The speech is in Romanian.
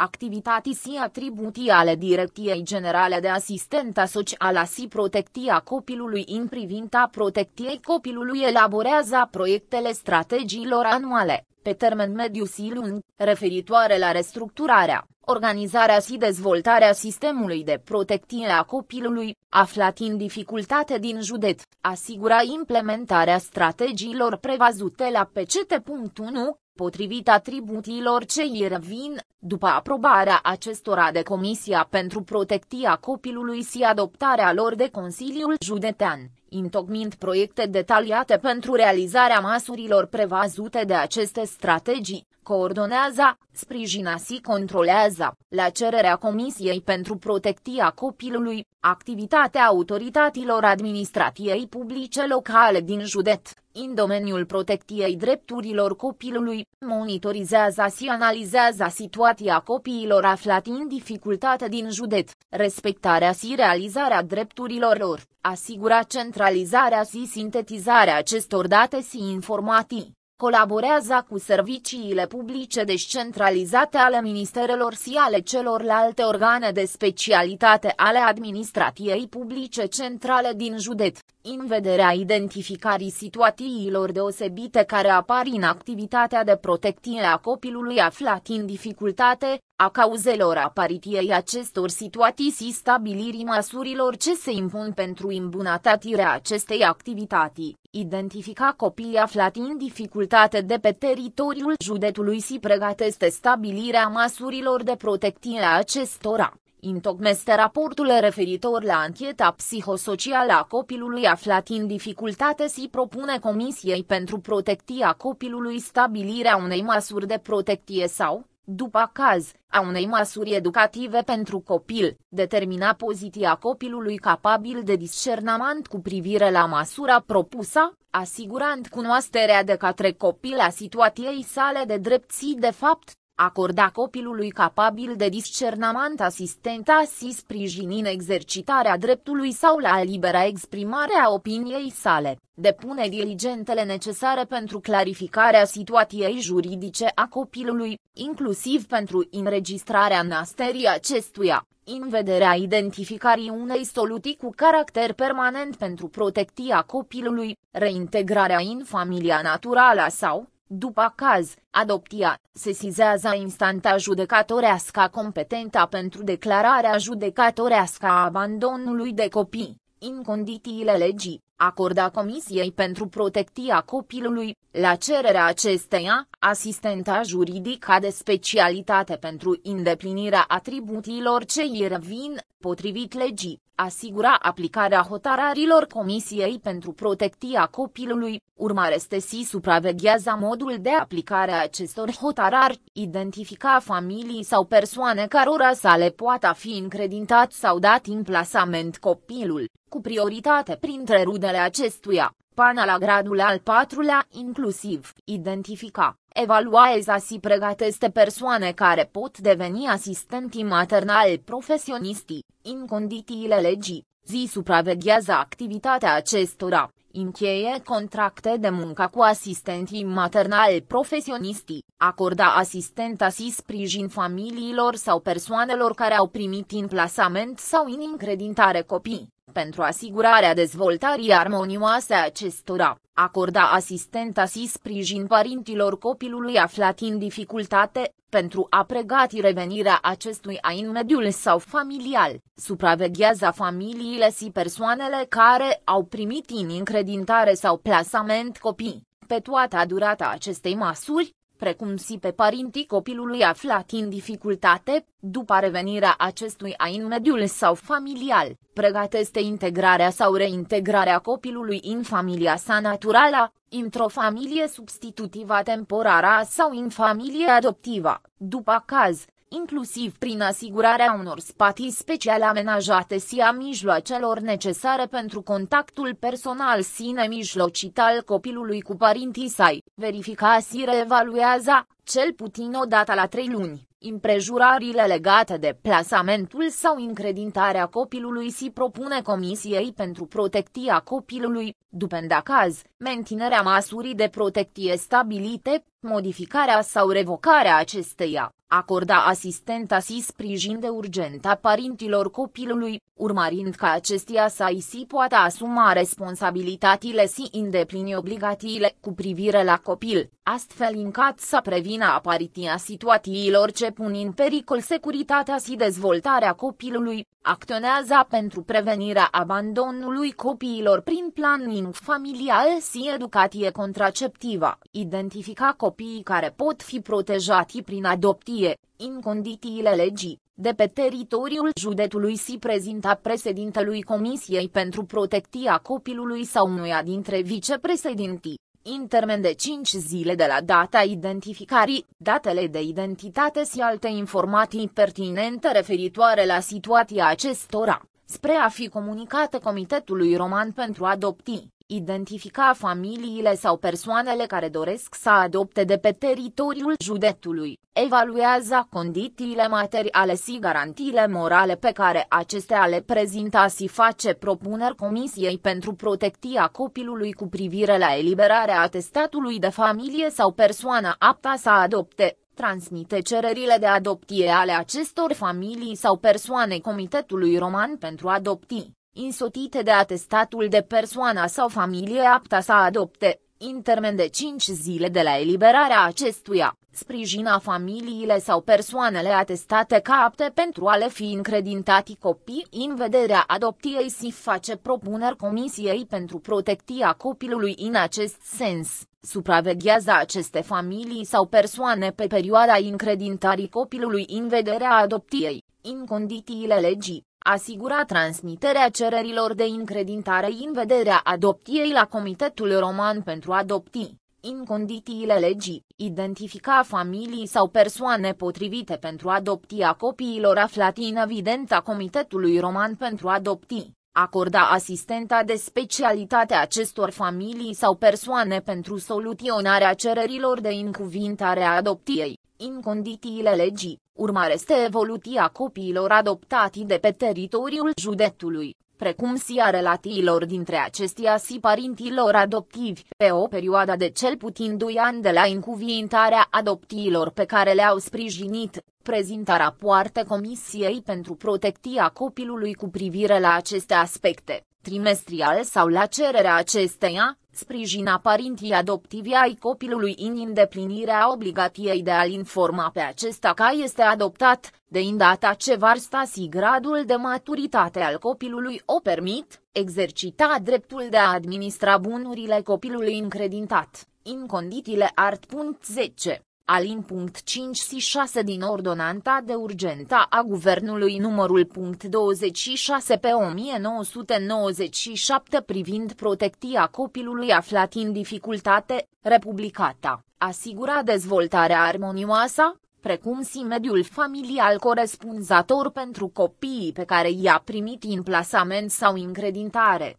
activității și atribuții ale Direcției Generale de Asistență Socială și Protecția Copilului în privința protecției copilului elaborează proiectele strategiilor anuale, pe termen mediu și lung, referitoare la restructurarea, organizarea și dezvoltarea sistemului de protecție a copilului, aflat în dificultate din județ, asigura implementarea strategiilor prevăzute la PCT.1, potrivit atribuțiilor ce îi revin, după aprobarea acestora de Comisia pentru Protecția Copilului și adoptarea lor de Consiliul Județean, întocmind proiecte detaliate pentru realizarea măsurilor prevăzute de aceste strategii, coordonează, sprijină și controlează, la cererea Comisiei pentru Protecția Copilului, activitatea autorităților administrației publice locale din județ, în domeniul protecției drepturilor copilului, monitorizează și analizează situația copiilor aflați în dificultate din județ, respectarea și realizarea drepturilor lor, asigura centralizarea și sintetizarea acestor date și informații. Colaborează cu serviciile publice descentralizate ale ministerelor și ale celorlalte organe de specialitate ale administrației publice centrale din județ, în vederea identificării situațiilor deosebite care apar în activitatea de protecție a copilului aflat în dificultate, a cauzelor apariției acestor situații și stabilirii măsurilor ce se impun pentru îmbunătățirea acestei activități, identifica copiii aflați în dificultate de pe teritoriul județului și pregătește stabilirea măsurilor de protecție a acestora. Întocmește raportul referitor la ancheta psihosocială a copilului aflat în dificultate și propune Comisiei pentru Protecția Copilului stabilirea unei măsuri de protecție sau, după caz, a unei măsuri educative pentru copil, determina poziția copilului capabil de discernământ cu privire la măsura propusă, asigurând cunoașterea de către copil a situației sale de drept și de fapt, acorda copilului capabil de discernământ asistența și sprijin în exercitarea dreptului sau la libera exprimare a opiniei sale, depune diligentele necesare pentru clarificarea situației juridice a copilului, inclusiv pentru înregistrarea nașterii acestuia, în vederea identificării unei soluții cu caracter permanent pentru protecția copilului, reintegrarea în familia naturală sau, după caz, adopția, sesizează instanța judecătorească competentă pentru declararea judecătorească a abandonului de copii, în condițiile legii, acorda Comisiei pentru Protecția Copilului, la cererea acesteia, asistența juridică de specialitate pentru îndeplinirea atribuțiilor ce îi revin, potrivit legii, asigura aplicarea hotărârilor Comisiei pentru Protecția Copilului, urmărește și supraveghează modul de aplicare a acestor hotărâri, identifica familii sau persoane cărora să le poată fi încredințat sau dat în plasament copilul, cu prioritate printre rudele acestuia, până la gradul al 4-lea inclusiv, identifica, evaluează și pregătește persoane care pot deveni asistenți maternali profesioniști, în condițiile legii, zi supraveghează activitatea acestora, încheie contracte de muncă cu asistenții maternali profesioniști, acorda asistența și sprijin familiilor sau persoanelor care au primit în plasament sau în încredințare copii, pentru asigurarea dezvoltării armonioase a acestora, acorda asistența și sprijin părinților copilului aflat în dificultate, pentru a pregăti revenirea acestuia în mediul sau familial, supraveghează familiile și persoanele care au primit în încredințare sau plasament copii, pe toată durata acestei măsuri, precum și pe părinții copilului aflat în dificultate, după revenirea acestuia în mediul sau familial, pregătește integrarea sau reintegrarea copilului în familia sa naturală, într-o familie substitutivă temporară sau în familie adoptivă, după caz, inclusiv prin asigurarea unor spații special amenajate și a mijloacelor necesare pentru contactul personal și nemijlocit al copilului cu părinții săi, verifica și reevaluează, cel puțin o dată la 3 luni, împrejurările legate de plasamentul sau încredințarea copilului și propune Comisiei pentru Protecția Copilului, după caz, menținerea măsurii de protecție stabilite, modificarea sau revocarea acesteia, acorda asistența și sprijin de urgent a părinților copilului, urmărind ca acestea să îi poată asuma responsabilitățile și îndeplini obligațiile cu privire la copil, astfel încât să prevină apariția situațiilor ce pun în pericol securitatea și dezvoltarea copilului, acționează pentru prevenirea abandonului copiilor prin planning familial și educație contraceptivă, identifica copiii care pot fi protejați prin adopție, în condițiile legii, de pe teritoriul județului și prezenta președintelui Comisiei pentru Protecția Copilului sau unuia dintre vicepreședinții, în termen de 5 zile de la data identificării, datele de identitate și alte informații pertinente referitoare la situația acestora, spre a fi comunicate Comitetului Român pentru Adopții. Identifica familiile sau persoanele care doresc să adopte de pe teritoriul județului, evaluează condițiile materiale și garantiile morale pe care acestea le prezintă și face propuneri Comisiei pentru Protecția Copilului cu privire la eliberarea atestatului de familie sau persoană aptă să adopte. Transmite cererile de adopție ale acestor familii sau persoane Comitetului Român pentru Adopții, insotite de atestatul de persoană sau familie aptă să adopte, în termen de 5 zile de la eliberarea acestuia, sprijină familiile sau persoanele atestate ca apte pentru a le fi încredintați copii în vederea adopției și face propuneri Comisiei pentru Protecția Copilului în acest sens. Supraveghează aceste familii sau persoane pe perioada încredintării copilului în vederea adopției, în condițiile legii. Asigura transmiterea cererilor de încredintare în vederea adopției la Comitetul Român pentru Adopții, în condițiile legii, identifica familii sau persoane potrivite pentru adopția copiilor aflați în evidența Comitetului Român pentru Adopții, acorda asistența de specialitate acestor familii sau persoane pentru soluționarea cererilor de încuvintare a adopției, în condițiile legii. Urmărește evoluția copiilor adoptați de pe teritoriul județului, precum și a relațiilor dintre acestea și părinților adoptivi, pe o perioadă de cel puțin 2 ani de la încuvintarea adopțiilor pe care le-au sprijinit, prezintă rapoarte Comisiei pentru Protecția Copilului cu privire la aceste aspecte, trimestrial sau la cererea acesteia, sprijina părinții adoptivi ai copilului în îndeplinirea obligației de a-l informa pe acesta că este adoptat, de îndată ce vârsta și gradul de maturitate al copilului o permit, exercita dreptul de a administra bunurile copilului încredintat, în condițiile art. 10. Alin. 5 și 6 din Ordonanța de Urgență a Guvernului numărul 26 pe 1997 privind protecția copilului aflat în dificultate, republicată, asigura dezvoltarea armonioasă, precum și mediul familial corespunzător pentru copiii pe care i-a primit în plasament sau încredintare.